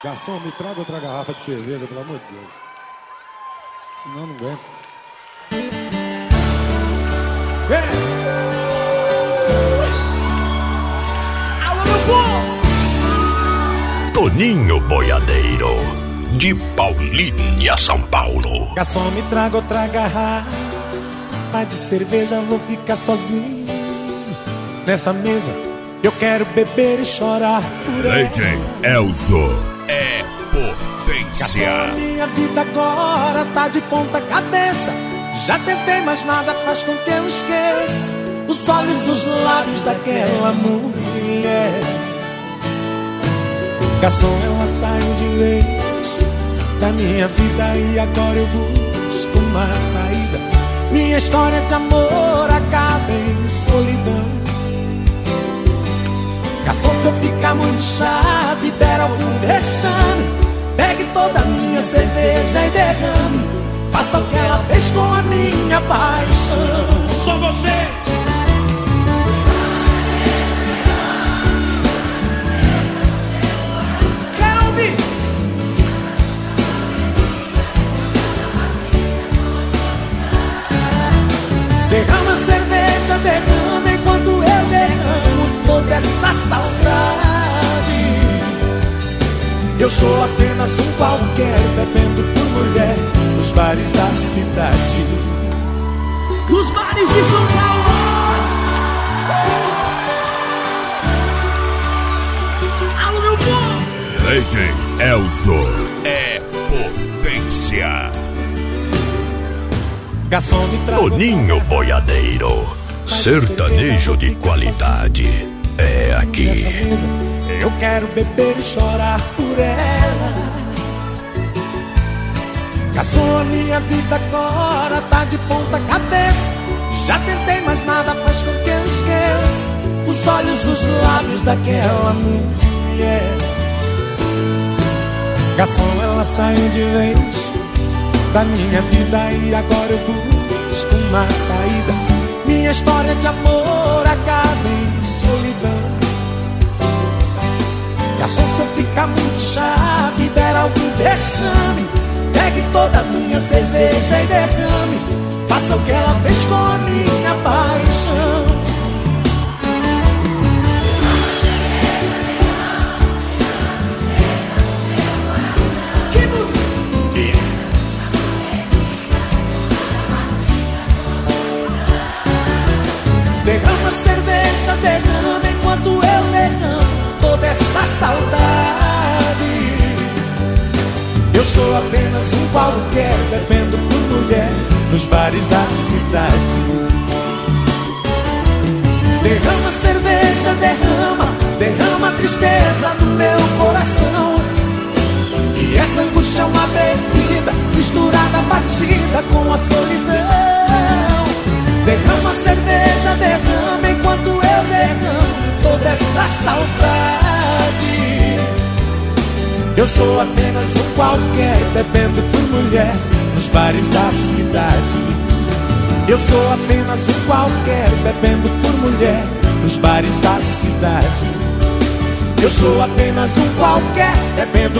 Garçom, me traga outra garrafa de cerveja, pelo amor de Deus. Senão eu não aguento. Alô, meu povo! Toninho Boiadeiro, de Paulínia, São Paulo. Garçom, me traga outra garrafa de cerveja, vou ficar sozinho nessa mesa. Eu quero beber e chorar por ela. DJ Elzo é potência. Garçom, minha vida agora tá de ponta cabeça. Já tentei, mas nada faz com que eu esqueça os olhos, os lábios daquela mulher. Garçom, ela saiu de vez da minha vida e agora eu busco uma saída. Minha história de amor acaba em solidão. Garçom, se eu ficar muito chato e der algum vexame, pegue toda a minha cerveja e derrame. Faça o que ela fez com a minha paixão. Só vocês! Quero ouvir! Derrama a cerveja, derrama enquanto eu derramo toda essa saudade. Eu sou apenas um qualquer, bebendo por mulher nos bares da cidade. Nos bares de São Paulo! Alô, meu povo! DJ Elzo é potência. Garçom, me traga Toninho Boiadeiro, sertanejo de qualidade é aqui. nessa mesa. Eu quero beber e chorar por ela. Garçom, a minha vida agora tá de ponta cabeça. Já tentei, mas nada faz com que eu esqueça os olhos, os lábios daquela mulher. Garçom, ela saiu de vez da minha vida e agora eu busco uma saída. Minha história de amor acaba em solidão. Garçom, se eu ficar muito chato e der algum vexame, pegue toda a minha cerveja e derrame. Faça o que ela fez com a minha paixão. Derrama a cerveja, derrama enquanto eu derramo toda essa saudade. Eu sou apenas um qualquer, bebendo por mulher nos bares da cidade. Derrama a cerveja, derrama a tristeza no meu coração. E essa angústia é uma bebida misturada, batida com a solidão. Derrama a cerveja, derrama enquanto eu derramo toda essa saudade. Eu sou apenas um qualquer, bebendo por mulher nos bares da cidade. Eu sou apenas um qualquer, bebendo por mulher nos bares da cidade. Eu sou apenas um qualquer, bebendo